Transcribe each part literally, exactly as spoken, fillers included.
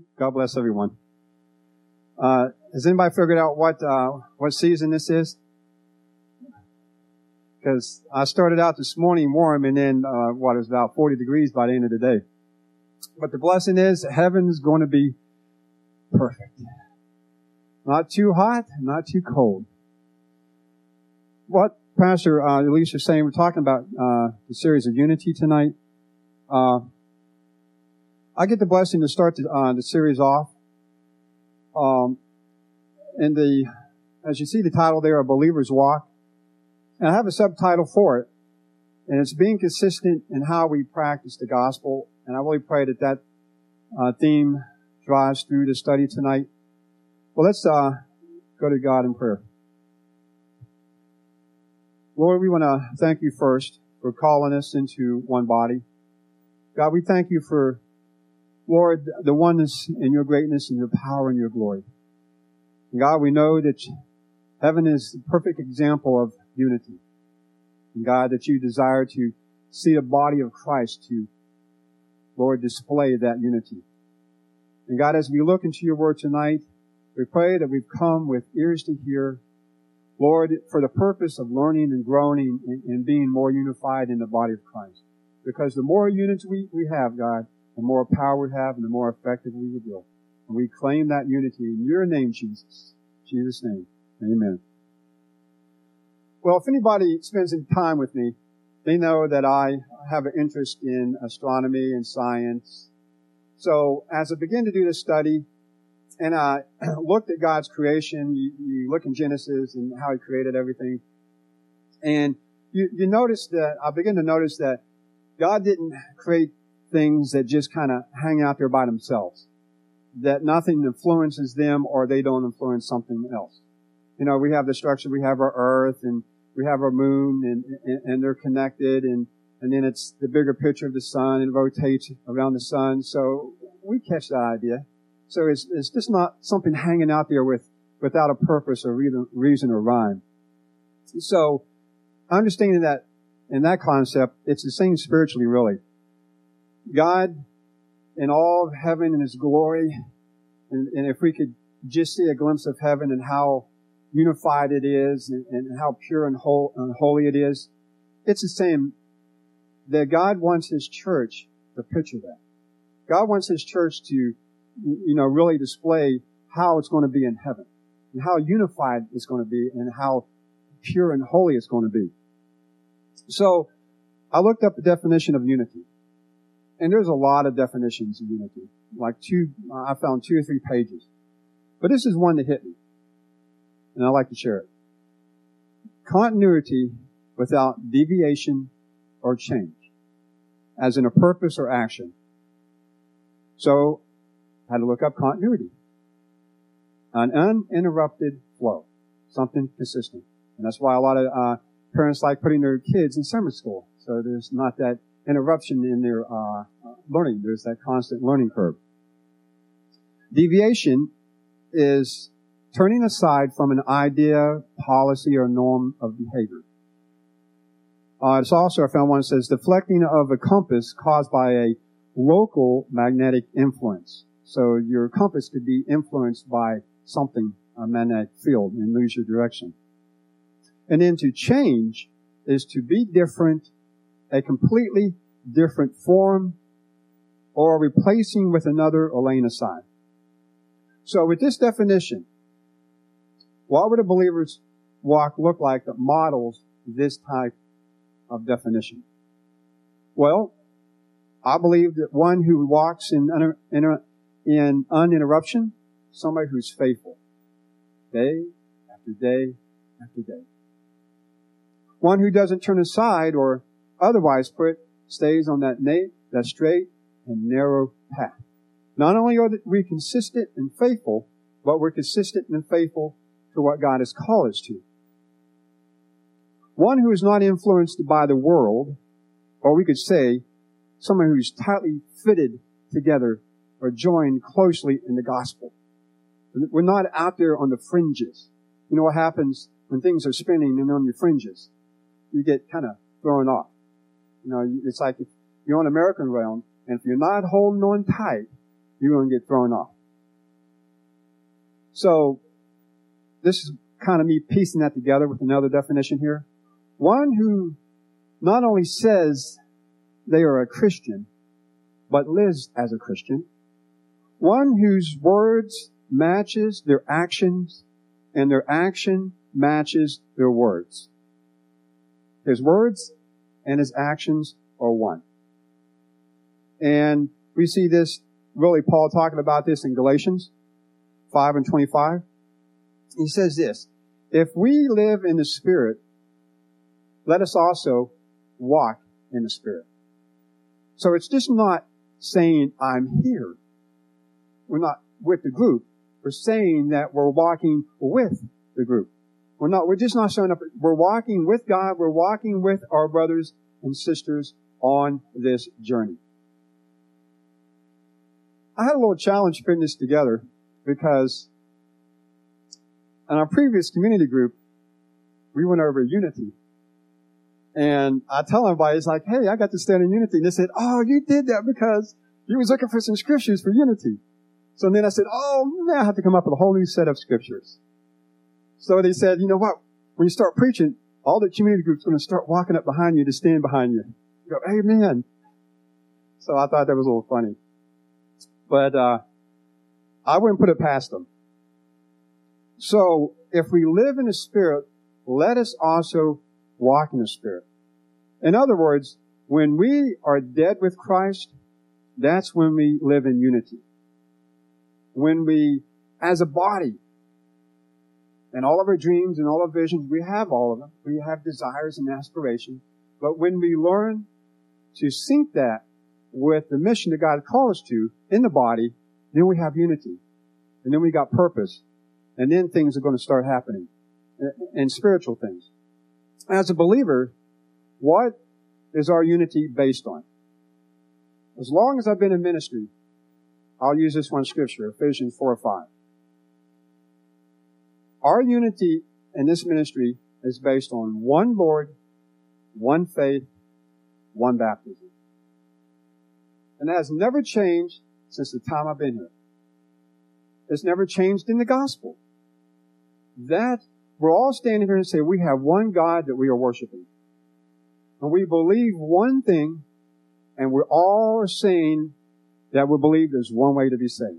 God bless everyone. Uh, has anybody figured out what uh, what season this is? Because I started out this morning warm, and then uh, what, it was about forty degrees by the end of the day. But the blessing is heaven's going to be perfect. Not too hot, not too cold. What Pastor uh, Elise was saying, we're talking about uh, the series of Unity tonight. Uh, I get the blessing to start the, uh, the series off. Um, and the, as you see the title there, A Believer's Walk. And I have a subtitle for it. And it's being consistent in how we practice the gospel. And I really pray that that uh, theme drives through the study tonight. Well, let's uh, go to God in prayer. Lord, we want to thank you first for calling us into one body. God, we thank you for, Lord, the oneness in your greatness and your power and your glory. And God, we know that heaven is the perfect example of unity. And God, that you desire to see a body of Christ to, Lord, display that unity. And God, as we look into your word tonight, we pray that we've come with ears to hear, Lord, for the purpose of learning and growing and, and being more unified in the body of Christ. Because the more unity we, we have, God, the more power we have and the more effective we will be. And we claim that unity in your name, Jesus. In Jesus' name, amen. Well, if anybody spends any time with me, they know that I have an interest in astronomy and science. So as I begin to do this study, and I looked at God's creation, you, you look in Genesis and how He created everything, and you, you notice that, I begin to notice that God didn't create things that just kind of hang out there by themselves, that nothing influences them or they don't influence something else. You know, we have the structure, we have our earth, and we have our moon, and, and, and they're connected, and, and then it's the bigger picture of the sun, and it rotates around the sun. So we catch that idea. So it's, it's just not something hanging out there with, without a purpose or reason, reason or rhyme. So understanding that in that concept, it's the same spiritually, really. God, in all of heaven and His glory, and, and if we could just see a glimpse of heaven and how unified it is, and, and how pure and, whole, and holy it is, it's the same that God wants His church to picture that. God wants His church to, you know, really display how it's going to be in heaven, and how unified it's going to be, and how pure and holy it's going to be. So, I looked up the definition of unity. And there's a lot of definitions of unity. Like two, I found two or three pages. But this is one that hit me. And I'd like to share it. Continuity without deviation or change, as in a purpose or action. So, I had to look up continuity. An uninterrupted flow. Something consistent. And that's why a lot of uh, parents like putting their kids in summer school. So there's not that interruption in their uh, learning. There's that constant learning curve. Deviation is turning aside from an idea, policy, or norm of behavior. Uh, it's also, I found one that says, deflecting of a compass caused by a local magnetic influence. So your compass could be influenced by something, a magnetic field, and lose your direction. And then to change is to be different, a completely different form, or replacing with another or laying aside. So with this definition, what would a believer's walk look like that models this type of definition? Well, I believe that one who walks in, in, in uninterruption, somebody who's faithful, day after day after day. One who doesn't turn aside, or otherwise put, stays on that, na- that straight and narrow path. Not only are we consistent and faithful, but we're consistent and faithful to what God has called us to. One who is not influenced by the world, or we could say, someone who's tightly fitted together or joined closely in the gospel. We're not out there on the fringes. You know what happens when things are spinning and on your fringes? You get kind of thrown off. You know, it's like if you're on a merry-go-round, and if you're not holding on tight, you're going to get thrown off. So this is kind of me piecing that together with another definition here. One who not only says they are a Christian, but lives as a Christian. One whose words matches their actions, and their action matches their words. His words and his actions are one. And we see this, really Paul talking about this in Galatians five and twenty-five. He says this, if we live in the Spirit, let us also walk in the Spirit. So it's just not saying, I'm here. We're not with the group. We're saying that we're walking with the group. We're not, we're just not showing up. We're walking with God. We're walking with our brothers and sisters on this journey. I had a little challenge putting this together because in our previous community group, we went over unity. And I tell everybody, it's like, hey, I got to stand in unity. And they said, oh, you did that because you was looking for some scriptures for unity. So then I said, oh, now I have to come up with a whole new set of scriptures. So they said, you know what? When you start preaching, all the community groups are going to start walking up behind you to stand behind you. You go, amen. So I thought that was a little funny. But uh I wouldn't put it past them. So if we live in the Spirit, let us also walk in the Spirit. In other words, when we are dead with Christ, that's when we live in unity. When we, as a body, and all of our dreams and all our visions, we have all of them. We have desires and aspirations. But when we learn to sync that with the mission that God called us to in the body, then we have unity. And then we got purpose. And then things are going to start happening. And spiritual things. As a believer, what is our unity based on? As long as I've been in ministry, I'll use this one scripture, Ephesians four or five. Our unity in this ministry is based on one Lord, one faith, one baptism. And that has never changed since the time I've been here. It's never changed in the gospel. That we're all standing here and say we have one God that we are worshiping. And we believe one thing, and we're all saying that we believe there's one way to be saved.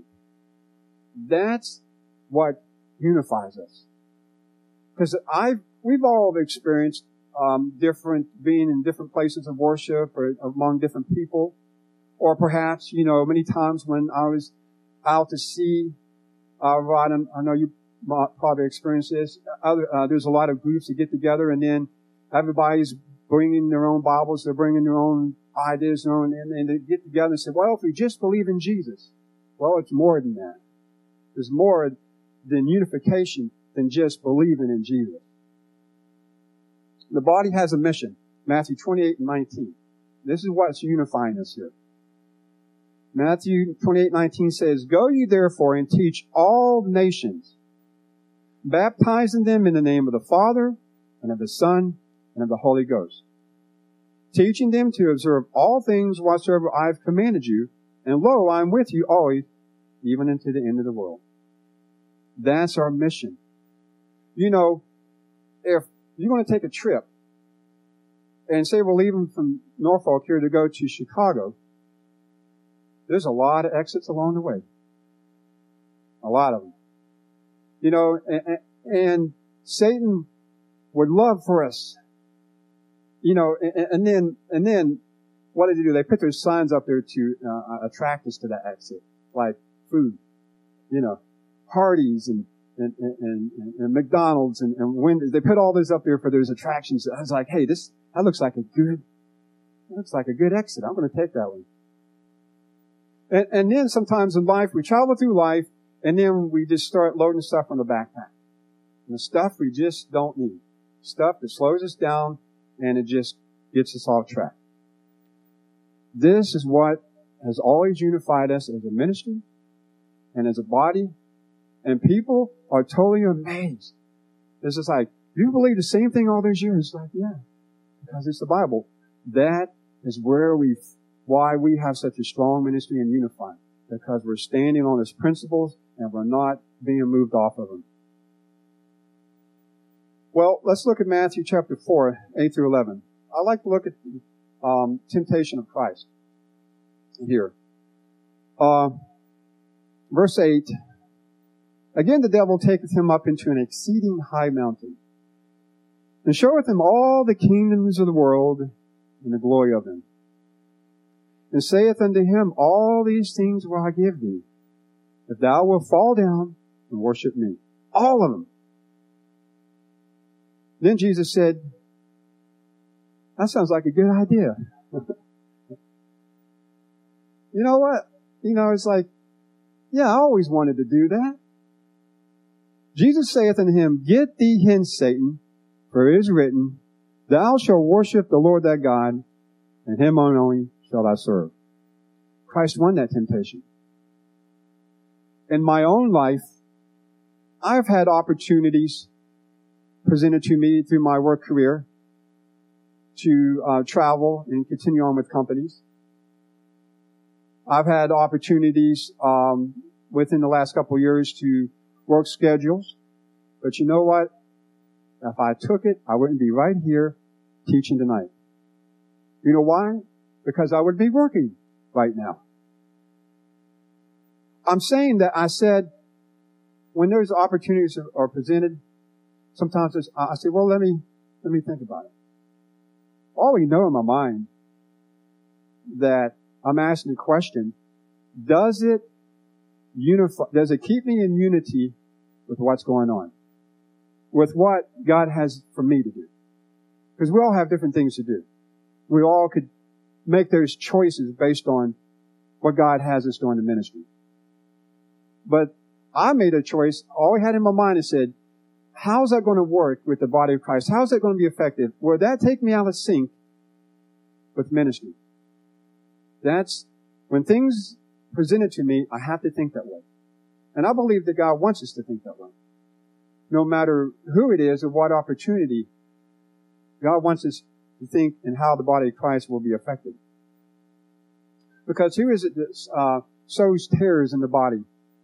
That's what unifies us. Because I've, we've all experienced um, different, being in different places of worship or among different people. Or perhaps, you know, many times when I was out to sea, uh, Rod, I know you probably experienced this. Other, uh, there's a lot of groups that get together, and then everybody's bringing their own Bibles, they're bringing their own ideas, their own, and, and they get together and say, well, if we just believe in Jesus. Well, it's more than that. There's more than unification than just believing in Jesus. The body has a mission. Matthew twenty-eight and nineteen. This is what's unifying us here. Matthew twenty-eight nineteen says, go ye therefore and teach all nations, baptizing them in the name of the Father and of the Son and of the Holy Ghost, teaching them to observe all things whatsoever I have commanded you, and lo, I am with you always, even unto the end of the world. That's our mission. You know, if you're going to take a trip, and say we're leaving from Norfolk here to go to Chicago, there's a lot of exits along the way. A lot of them. You know, and, and Satan would love for us. You know, and, and then, and then, what did they do? They put those signs up there to uh, attract us to that exit. Like food, you know, parties and, and, and, and, and McDonald's and, and Wendy's. They put all those up there for those attractions. I was like, hey, this, that looks like a good, that looks like a good exit. I'm going to take that one. And, and then sometimes in life, we travel through life, and then we just start loading stuff on the backpack. And the stuff we just don't need. Stuff that slows us down, and it just gets us off track. This is what has always unified us as a ministry and as a body. And people are totally amazed. This is like, you believe the same thing all those years? Like, yeah, because it's the Bible. That is where we, why we have such a strong ministry and unified. Because we're standing on His principles and we're not being moved off of them. Well, let's look at Matthew chapter four, eight through eleven. I like to look at the um, temptation of Christ here. Uh, verse eight, again the devil taketh him up into an exceeding high mountain, and showeth him all the kingdoms of the world and the glory of them, and saith unto him, all these things will I give thee, if thou wilt fall down and worship me. All of them. Then Jesus said, that sounds like a good idea. You know what? You know, it's like, yeah, I always wanted to do that. Jesus saith unto him, get thee hence, Satan, for it is written, thou shalt worship the Lord thy God, and him only shalt thou serve. Christ won that temptation. In my own life, I've had opportunities presented to me through my work career to uh, travel and continue on with companies. I've had opportunities um, within the last couple of years to work schedules. But you know what? If I took it, I wouldn't be right here teaching tonight. You know why? Because I would be working right now. I'm saying that I said, when those opportunities are, are presented, sometimes it's, I say, well, let me, let me think about it. I already know in my mind that I'm asking the question, does it unify, does it keep me in unity with what's going on? With what God has for me to do? Because we all have different things to do. We all could make those choices based on what God has us doing in ministry. But I made a choice, all I had in my mind and said, how's that going to work with the body of Christ? How's that going to be effective? Will that take me out of sync with ministry? That's, when things presented to me, I have to think that way. And I believe that God wants us to think that way. No matter who it is or what opportunity, God wants us to think and how the body of Christ will be affected. Because who is it that uh, sows tares in the body?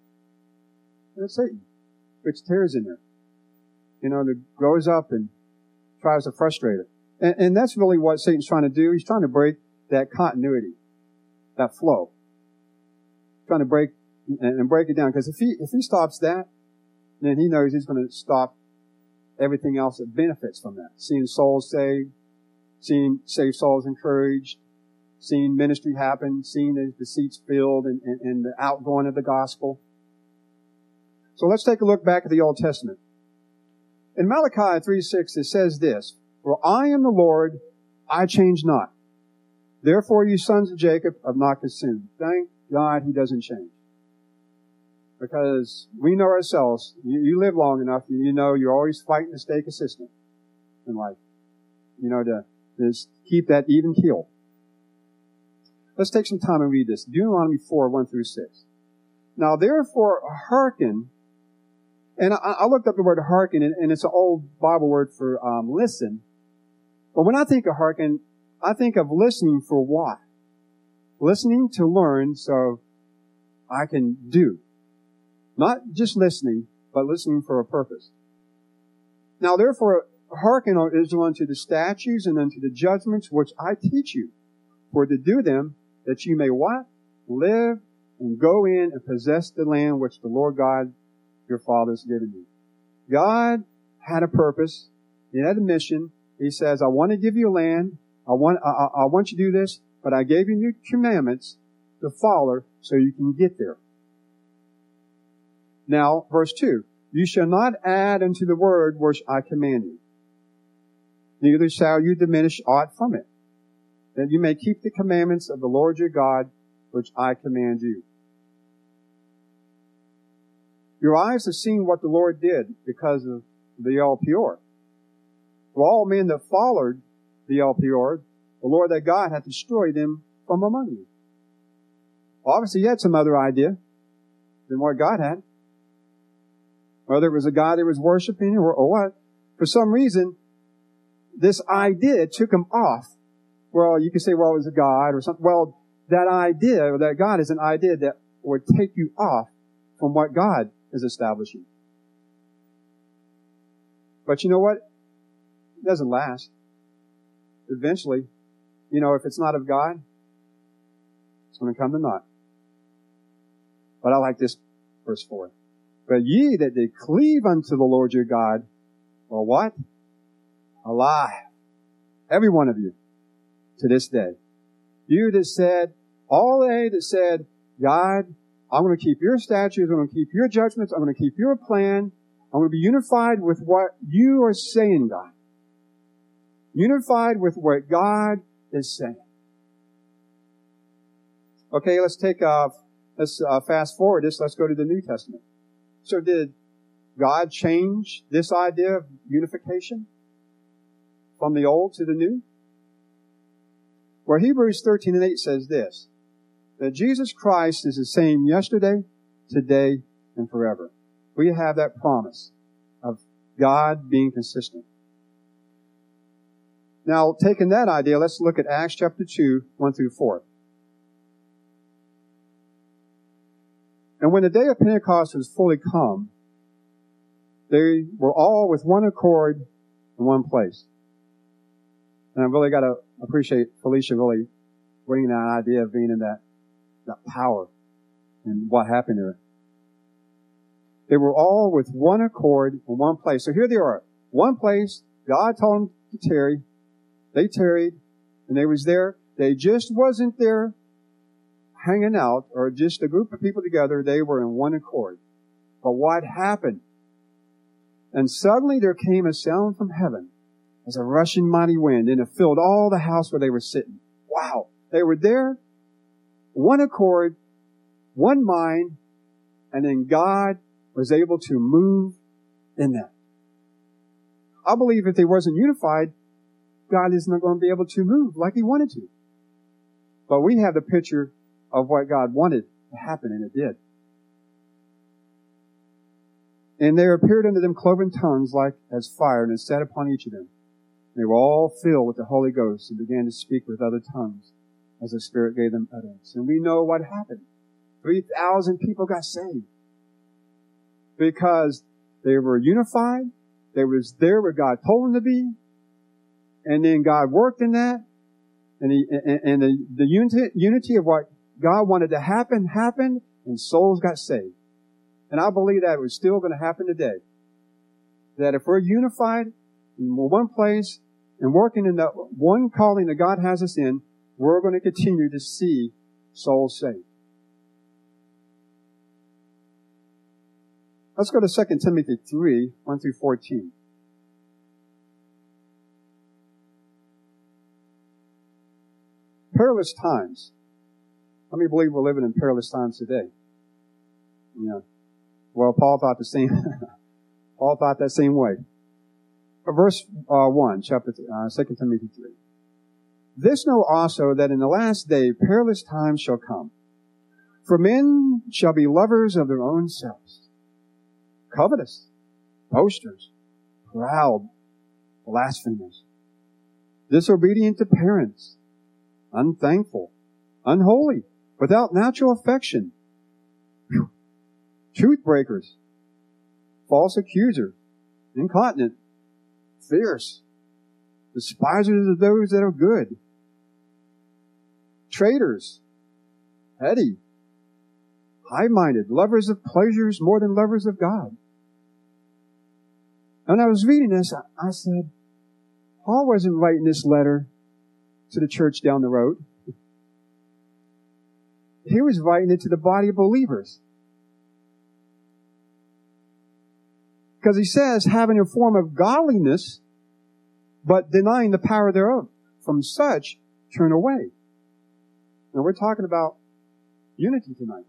It's Satan. Puts tares in there. You know, that grows up and tries to frustrate it. And, and that's really what Satan's trying to do. He's trying to break that continuity, that flow. Trying to break and, and break it down. Because if he if he stops that, then he knows he's going to stop everything else that benefits from that. Seeing souls saved, seeing saved souls encouraged, seeing ministry happen, seeing the, the seats filled and, and, and the outgoing of the gospel. So let's take a look back at the Old Testament. In Malachi three six, it says this, for I am the Lord, I change not. Therefore, you sons of Jacob have not consumed. Thank God he doesn't change. Because we know ourselves, you, you live long enough, you know you're always fighting to stay consistent in life. You know, to, to keep that even keel. Let's take some time and read this. Deuteronomy four, one through six. Now, therefore, hearken. And I, I looked up the word hearken, and, and it's an old Bible word for um, listen. But when I think of hearken, I think of listening for what? Listening to learn so I can do. Not just listening, but listening for a purpose. Now, therefore, hearken, O Israel, unto the statutes and unto the judgments which I teach you, for to do them, that you may what? Live and go in and possess the land which the Lord God, your fathers, given you. God had a purpose. He had a mission. He says, I want to give you a land. I want, I, I want you to do this, but I gave you new commandments to follow so you can get there. Now, verse two, you shall not add unto the word which I command you. Neither shall you diminish aught from it, that you may keep the commandments of the Lord your God, which I command you. Your eyes have seen what the Lord did because of the El Peor. For all men that followed the El Peor, the Lord thy God hath destroyed them from among you. Obviously, he had some other idea than what God had. Whether it was a God that was worshiping or, or what. For some reason, this idea took him off. Well, you could say, well, it was a God or something. Well, that idea, or that God is an idea that would take you off from what God is establishing. But you know what? It doesn't last. Eventually, you know, if it's not of God, it's going to come to naught. But I like this verse four. But ye that did cleave unto the Lord your God are what? Alive. Every one of you. To this day. You that said, all they that said, God, I'm going to keep your statutes, I'm going to keep your judgments, I'm going to keep your plan, I'm going to be unified with what you are saying, God. Unified with what God is saying. Okay, let's take, uh, let's uh, fast forward this, let's go to the New Testament. So did God change this idea of unification from the old to the new? Well, Hebrews thirteen and eight says this, that Jesus Christ is the same yesterday, today, and forever. We have that promise of God being consistent. Now, taking that idea, let's look at Acts chapter two, one through four. And when the day of Pentecost was fully come, they were all with one accord in one place. And I've really got to appreciate Felicia really bringing that idea of being in that, that power and what happened to it. They were all with one accord in one place. So here they are. One place. God told them to tarry. They tarried. And they was there. They just wasn't there hanging out or just a group of people together. They were in one accord. But what happened? And suddenly there came a sound from heaven as a rushing mighty wind, and it filled all the house where they were sitting. Wow. They were there, one accord, one mind, and then God was able to move in that. I believe if they wasn't unified, God is not going to be able to move like He wanted to. But we have the picture of what God wanted to happen, and it did. And there appeared unto them cloven tongues like as fire, and it sat upon each of them. They were all filled with the Holy Ghost and began to speak with other tongues as the Spirit gave them utterance. And we know what happened. three thousand people got saved. Because they were unified. They was there where God told them to be. And then God worked in that. And, he, and, and the, the unity, unity of what God wanted to happen, happened. And souls got saved. And I believe that was still going to happen today. That if we're unified in one place and working in the one calling that God has us in, we're going to continue to see souls saved. Let's go to Second Timothy three, one through fourteen. Perilous times. How many believe we're living in perilous times today? Yeah. Well, Paul thought the same. Paul thought that same way. Verse uh, one, chapter uh, Second Timothy three. This know also that in the last day perilous times shall come. For men shall be lovers of their own selves, covetous, boasters, proud, blasphemers, disobedient to parents, unthankful, unholy, without natural affection, truth breakers, false accusers, incontinent, fierce, despisers of those that are good, traitors, heady, high-minded, lovers of pleasures more than lovers of God. And when I was reading this, I, I said, Paul wasn't writing this letter to the church down the road. He was writing it to the body of believers. Because he says, having a form of godliness, but denying the power thereof. From such, turn away. Now we're talking about unity tonight.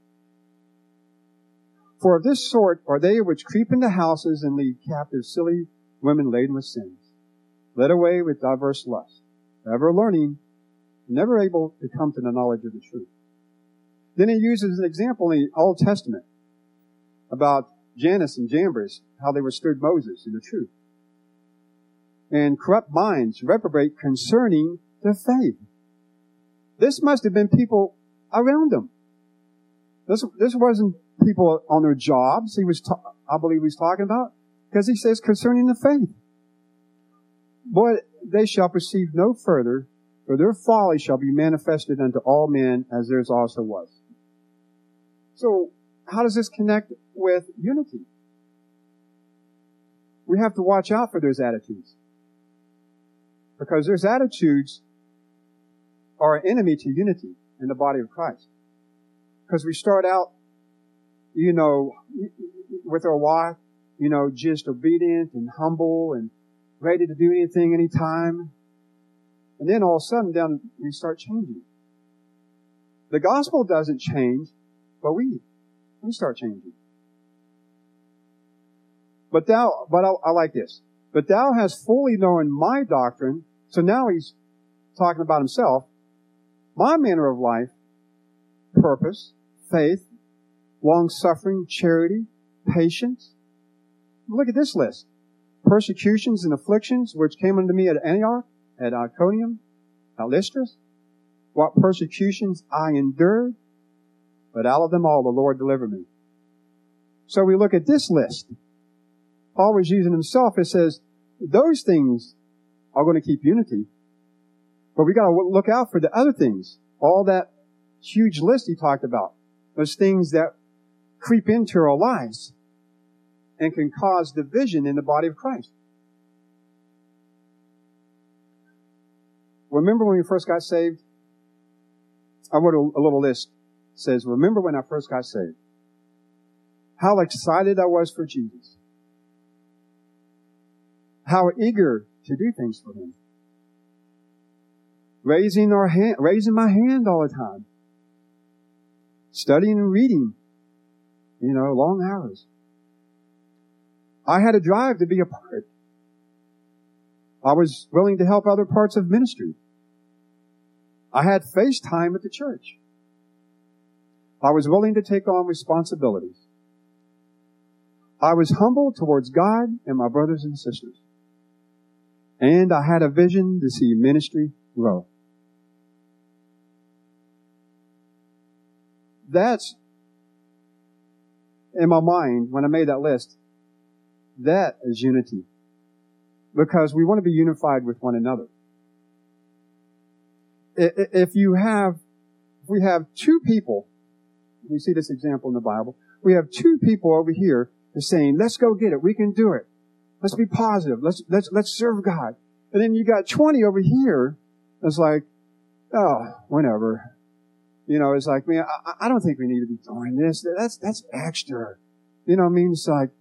For of this sort are they which creep into houses and lead captive silly women laden with sins, led away with diverse lusts, ever learning, never able to come to the knowledge of the truth. Then he uses an example in the Old Testament about Jannes and Jambres, how they withstood Moses in the truth. And corrupt minds reprobate concerning the faith. This must have been people around them. This, this wasn't people on their jobs. He was, ta- I believe he was talking about, because he says concerning the faith. But they shall proceed no further, for their folly shall be manifested unto all men, as theirs also was. So, how does this connect with unity? We have to watch out for those attitudes. Because those attitudes are an enemy to unity in the body of Christ. Because we start out, you know, with our wife, you know, just obedient and humble and ready to do anything, anytime. And then all of a sudden, down we start changing. The gospel doesn't change, but we, we start changing. But thou, but I, I like this. But thou hast fully known my doctrine. So now he's talking about himself. My manner of life, purpose, faith, long-suffering, charity, patience. Look at this list. Persecutions and afflictions, which came unto me at Antioch, at Iconium, at Lystra. What persecutions I endured, but out of them all the Lord delivered me. So we look at this list. Paul was using himself. It says, those things are going to keep unity. But we got to look out for the other things. All that huge list he talked about. Those things that creep into our lives and can cause division in the body of Christ. Remember when we first got saved? I wrote a, a little list. It says, remember when I first got saved? How excited I was for Jesus. How eager to do things for Him. Raising our hand, raising my hand all the time. Studying and reading. You know, long hours. I had a drive to be a part. I was willing to help other parts of ministry. I had face time at the church. I was willing to take on responsibilities. I was humble towards God and my brothers and sisters. And I had a vision to see ministry grow. That's, in my mind, when I made that list, that is unity. Because we want to be unified with one another. If you have, if we have two people, we see this example in the Bible, we have two people over here that's saying, let's go get it, we can do it. Let's be positive, let's, let's, let's serve God. And then you got twenty over here that's like, oh, whatever. You know, it's like, man, I, I don't think we need to be doing this. That's, that's extra. You know what I mean? It's like,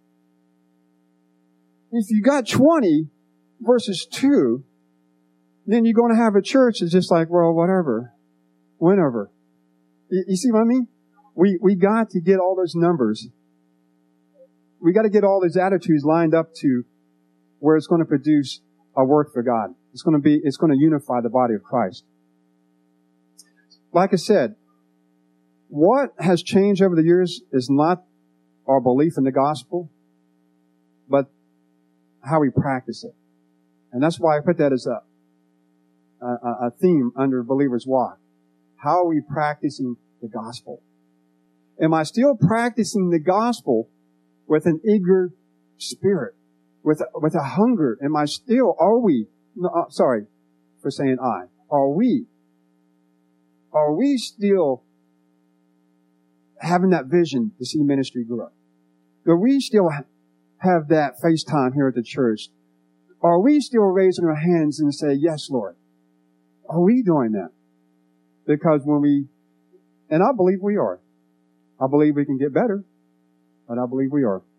if you got twenty versus two, then you're going to have a church that's just like, well, whatever, whenever. You, you see what I mean? We, we got to get all those numbers. We got to get all those attitudes lined up to where it's going to produce a work for God. It's going to be, it's going to unify the body of Christ. Like I said, what has changed over the years is not our belief in the gospel, but how we practice it. And that's why I put that as a, a, a theme under Believer's Walk. How are we practicing the gospel? Am I still practicing the gospel with an eager spirit? With a, with a hunger? Am I still, are we, no, uh, sorry for saying I, are we, are we still having that vision to see ministry grow? Do we still ha- have that face time here at the church? Are we still raising our hands and say, yes, Lord? Are we doing that? Because when we, and I believe we are. I believe we can get better, but I believe we are.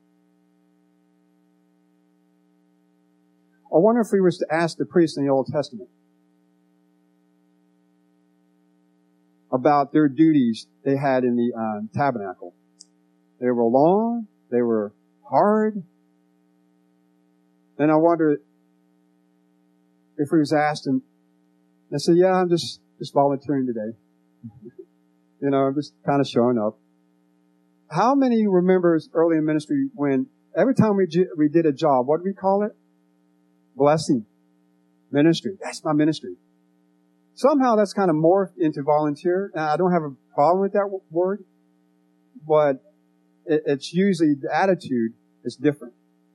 I wonder if we was to ask the priests in the Old Testament about their duties they had in the uh, tabernacle. They were long, they were hard, and I wonder if we was asked them, they said, yeah, I'm just, just volunteering today. You know, I'm just kind of showing up. How many remembers early in ministry when every time we, we did a job, what did we call it? Blessing. Ministry. That's my ministry. Somehow that's kind of morphed into volunteer. Now, I don't have a problem with that word. but it, it's usually the attitude is different.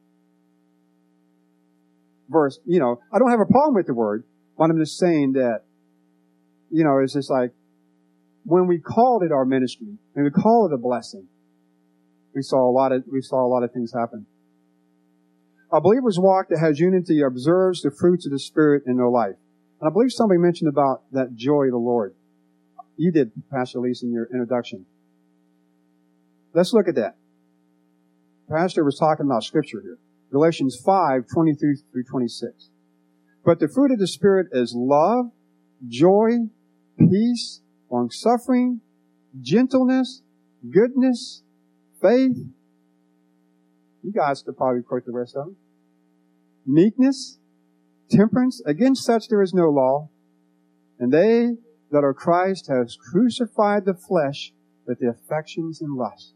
Verse, you know, I don't have a problem with the word, but I'm just saying that, you know, it's just like when we called it our ministry and we call it a blessing, we saw a lot of we saw a lot of things happen. A believer's walk that has unity observes the fruits of the Spirit in their life. And I believe somebody mentioned about that joy of the Lord. You did, Pastor Lisa, in your introduction. Let's look at that. Pastor was talking about Scripture here. Galatians five, twenty-three through twenty-six. But the fruit of the Spirit is love, joy, peace, long-suffering, gentleness, goodness, faith. You guys could probably quote the rest of them. Meekness, temperance. Against such there is no law. And they that are Christ have crucified the flesh with the affections and lusts.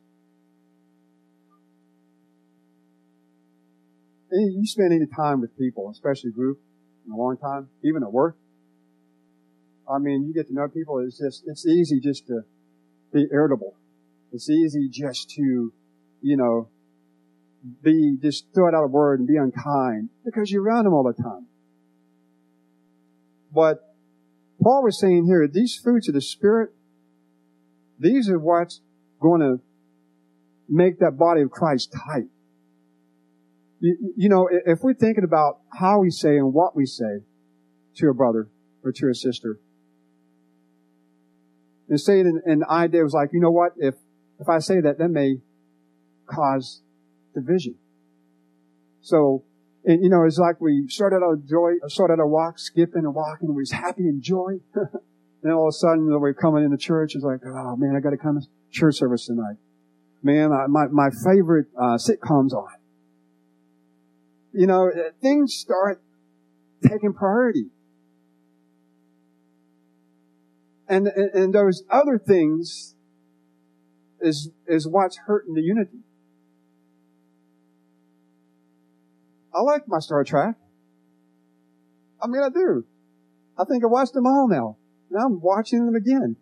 You spend any time with people, especially group, in a long time, even at work. I mean, you get to know people. It's just, it's easy just to be irritable. It's easy just to, you know, be, just throw it out a word and be unkind because you're around them all the time. But Paul was saying here, these fruits of the Spirit, these are what's going to make that body of Christ tight. You, you know, if we're thinking about how we say and what we say to a brother or to a sister, and say it in, in the idea was like, you know what, if, if I say that, that may cause division. So, and, you know, it's like we started our joy, started our walk, skipping and walking, and we was happy and joy. Then all of a sudden, you know, we're coming into church, it's like, oh man, I got to come to church service tonight. Man, I, my, my favorite uh, sitcom's on. You know, things start taking priority. And, and, and those other things is, is what's hurting the unity. I like my Star Trek. I mean, I do. I think I watched them all now. Now I'm watching them again.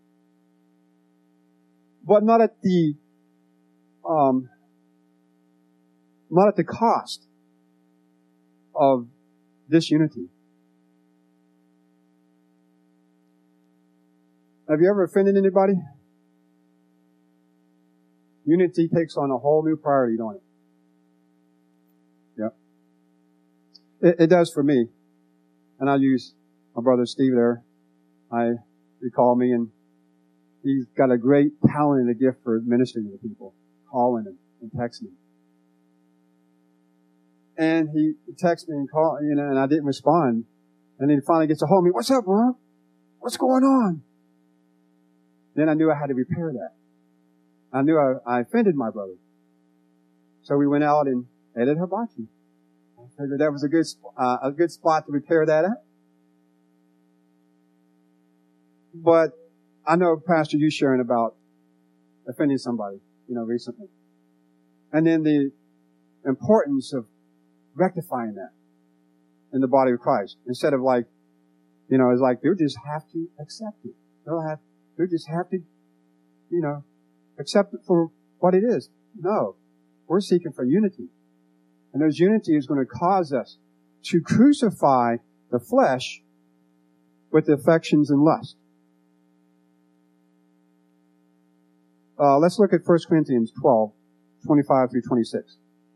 But not at the, um, not at the cost of disunity. Have you ever offended anybody? Unity takes on a whole new priority, don't it? Yeah. It, it does for me. And I use my brother Steve there. I, he called me and he's got a great talent and a gift for ministering to people, calling and, and texting. And he texted me and called, you know, and I didn't respond. And then he finally gets a hold of me. What's up, bro? What's going on? Then I knew I had to repair that. I knew I, I offended my brother. So we went out and ate at hibachi. I figured that was a good, uh, a good spot to repair that at. But I know, Pastor, you sharing about offending somebody, you know, recently. And then the importance of rectifying that in the body of Christ. Instead of like, you know, it's like, they'll just have to accept it. They'll have, they'll just have to, you know, accept it for what it is. No. We're seeking for unity. And those unity is going to cause us to crucify the flesh with the affections and lust. Uh, let's look at First Corinthians twelve, twenty-five through twenty-six.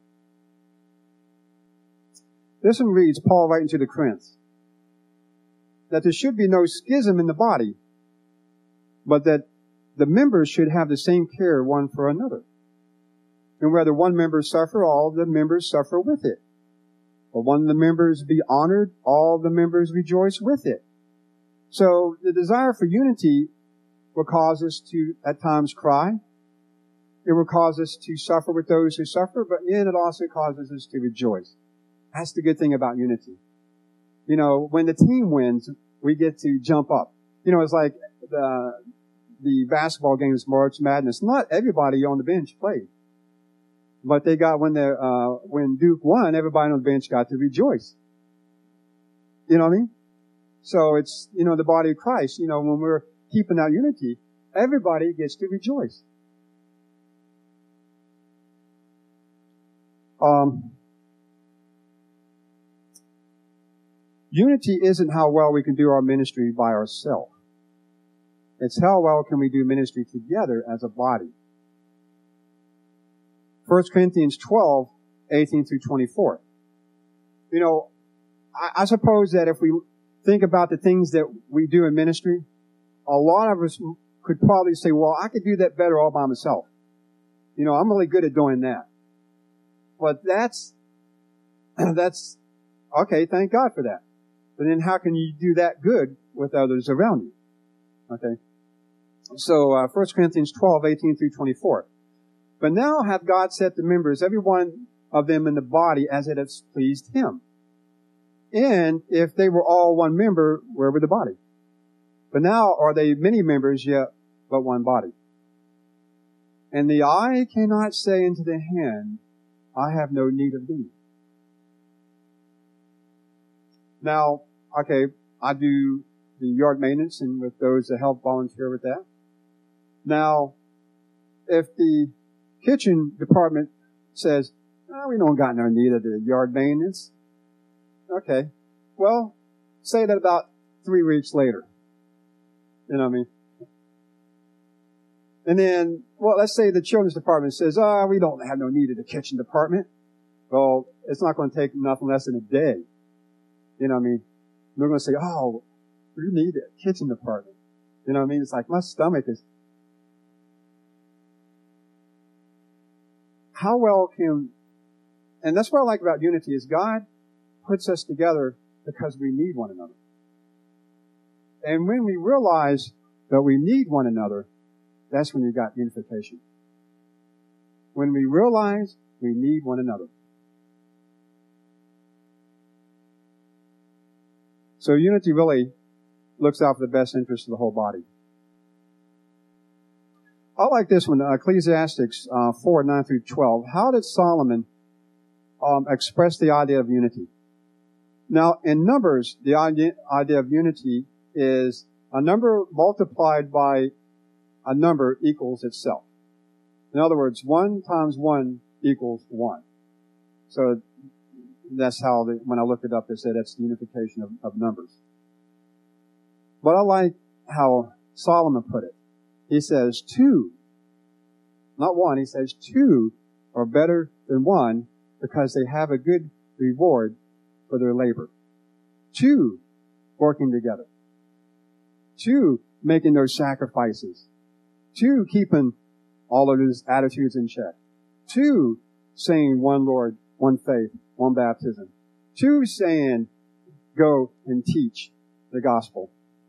This one reads, Paul writing to the Corinthians, that there should be no schism in the body, but that the members should have the same care one for another. And whether one member suffer, all the members suffer with it. Or one of the members be honored, all the members rejoice with it. So the desire for unity will cause us to, at times, cry. It will cause us to suffer with those who suffer, but then it also causes us to rejoice. That's the good thing about unity. You know, when the team wins, we get to jump up. You know, it's like the, the basketball games, March Madness. Not everybody on the bench played. But they got, when the, uh, when Duke won, everybody on the bench got to rejoice. You know what I mean? So it's, you know, the body of Christ, you know, when we're keeping our unity, everybody gets to rejoice. Um, unity isn't how well we can do our ministry by ourselves. It's how well can we do ministry together as a body. First Corinthians twelve, eighteen through twenty-four. You know, I, I suppose that if we think about the things that we do in ministry, a lot of us could probably say, well, I could do that better all by myself. You know, I'm really good at doing that. But that's, that's, okay, thank God for that. But then how can you do that good with others around you? Okay. So, uh, First Corinthians twelve, eighteen through twenty-four. But now hath God set the members, every one of them in the body, as it has pleased him. And if they were all one member, where were the body? But now are they many members, yet but one body. And the eye cannot say unto the hand, I have no need of thee. Now, okay, I do the yard maintenance and with those that help volunteer with that. Now, if the kitchen department says, oh, we don't got no need of the yard maintenance. Okay. Well, say that about three weeks later. You know what I mean? And then, well, let's say the children's department says, oh, we don't have no need of the kitchen department. Well, it's not going to take nothing less than a day. You know what I mean? They're going to say, oh, we need a kitchen department. You know what I mean? It's like my stomach is... How well can... And that's what I like about unity is God puts us together because we need one another. And when we realize that we need one another, that's when you got unification. When we realize we need one another. So unity really looks out for the best interest of the whole body. I like this one, Ecclesiastes uh, four, nine through twelve. How did Solomon um, express the idea of unity? Now, in Numbers, the idea, idea of unity is a number multiplied by a number equals itself. In other words, one times one equals one. So that's how, the, when I looked it up, they said that's the unification of, of numbers. But I like how Solomon put it. He says two, not one, he says two are better than one because they have a good reward for their labor. Two working together. Two making those sacrifices. Two keeping all of those attitudes in check. Two saying one Lord, one faith, one baptism. Two saying go and teach the gospel.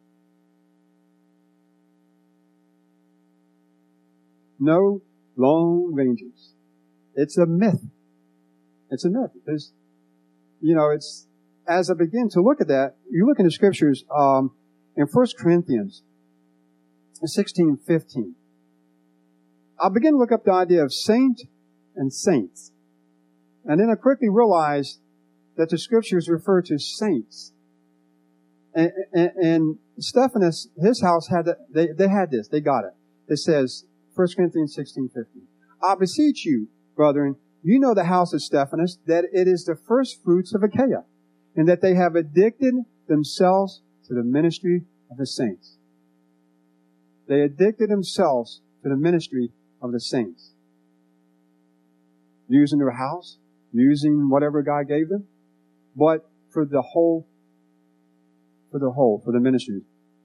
No lone rangers. It's a myth. It's a myth. There's, you know, it's, as I begin to look at that, you look in the scriptures, um, in First Corinthians sixteen fifteen. I'll begin to look up the idea of saint and saints. And then I quickly realized that the scriptures refer to saints. And, and, and Stephanus, his house had, the, they, they had this, they got it. It says, First Corinthians sixteen fifteen. I beseech you, brethren, you know the house of Stephanus, that it is the first fruits of Achaia, and that they have addicted themselves to the ministry of the saints. They addicted themselves to the ministry of the saints. Using their house, using whatever God gave them, but for the whole, for the whole, for the ministry.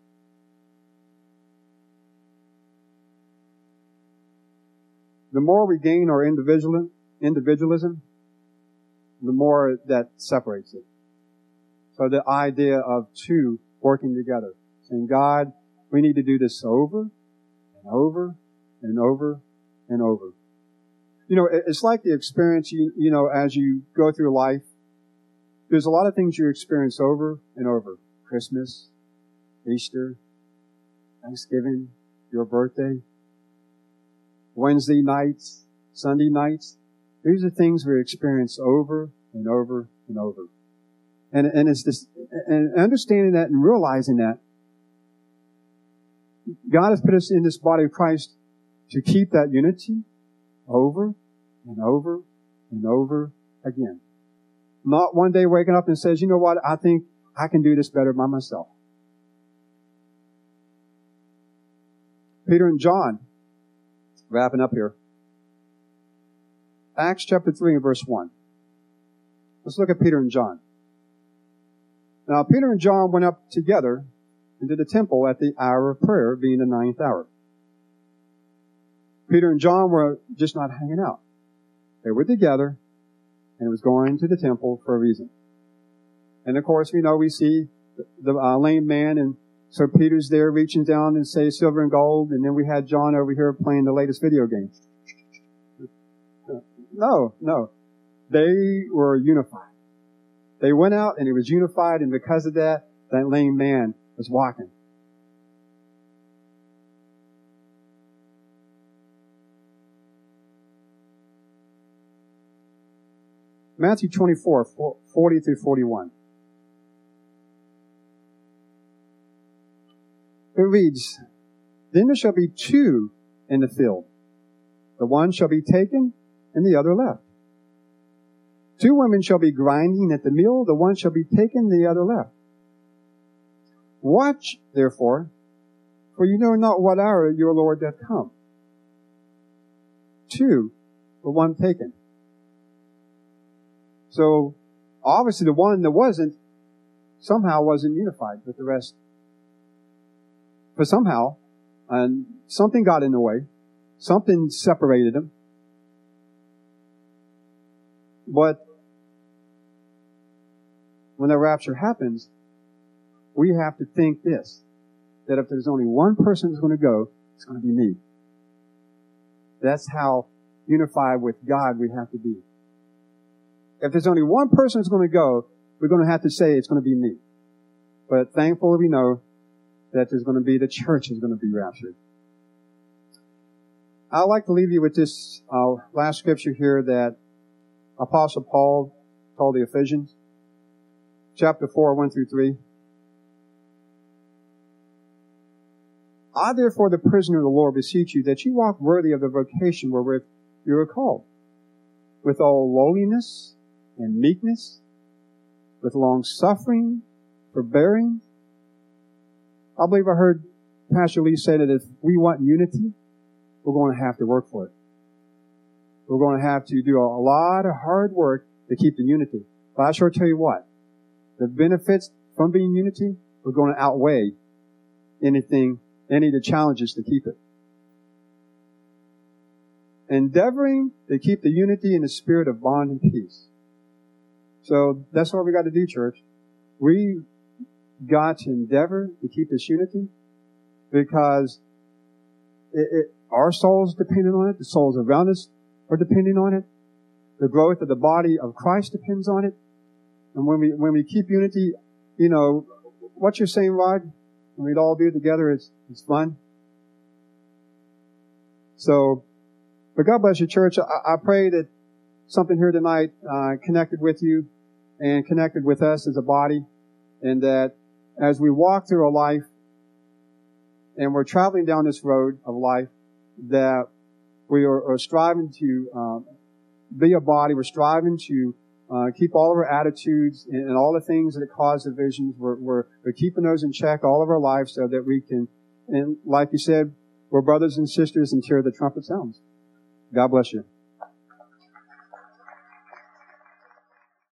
The more we gain our individual, individualism, the more that separates it. So the idea of two working together, saying, God, we need to do this over and over and over and over. You know, it's like the experience, you, you know, as you go through life, there's a lot of things you experience over and over. Christmas, Easter, Thanksgiving, your birthday, Wednesday nights, Sunday nights. These are things we experience over and over and over. And, and it's this, and understanding that and realizing that God has put us in this body of Christ to keep that unity over and over and over Not one day waking up and says, you know what, I think I can do this better by myself. Peter and John, wrapping up here. Acts chapter three and verse one. Let's look at Peter and John. Now, Peter and John went up together into the temple at the hour of prayer, being the ninth hour. Peter and John were just not hanging out. They were together, and it was going to the temple for a reason. And of course, we know we see the, the uh, lame man, and so Peter's there reaching down and say silver and gold, and then we had John over here playing the latest video game. No, no. They were unified. They went out and it was unified, and because of that, that lame man was walking. Matthew twenty-four, forty through forty-one. It reads, Then there shall be two in the field. The one shall be taken, and the other left. Two women shall be grinding at the mill, the one shall be taken, the other left. Watch, therefore, for you know not what hour your Lord doth come. Two, the one taken. So, obviously the one that wasn't, somehow wasn't unified with the rest. But somehow, and something got in the way. Something separated them. But when the rapture happens, we have to think this, that if there's only one person who's going to go, it's going to be me. That's how unified with God we have to be. If there's only one person who's going to go, we're going to have to say it's going to be me. But thankfully we know that there's going to be, the church is going to be raptured. I'd like to leave you with this uh, last scripture here that Apostle Paul told the Ephesians, chapter four, one through three. I therefore, the prisoner of the Lord, beseech you that you walk worthy of the vocation wherewith you are called, with all lowliness and meekness, with long suffering, forbearing. I believe I heard Pastor Lee say that if we want unity, we're going to have to work for it. We're going to have to do a lot of hard work to keep the unity. But I sure tell you what, the benefits from being unity are going to outweigh anything, any of the challenges to keep it. Endeavoring to keep the unity in the spirit of bond and peace. So that's what we got to do, church. We got to endeavor to keep this unity because it, it, our souls dependent on it. The souls around us are depending on it. The growth of the body of Christ depends on it. And when we when we keep unity, you know, what you're saying, Rod, when we'd all do it together, it's it's fun. So, but God bless you, church. I, I pray that something here tonight uh, connected with you and connected with us as a body, and that as we walk through our life and we're traveling down this road of life, that we are, are striving to um, be a body. We're striving to uh, keep all of our attitudes and, and all the things that cause divisions. We're, we're, we're keeping those in check all of our lives so that we can, and like you said, we're brothers and sisters until the trumpet sounds. God bless you.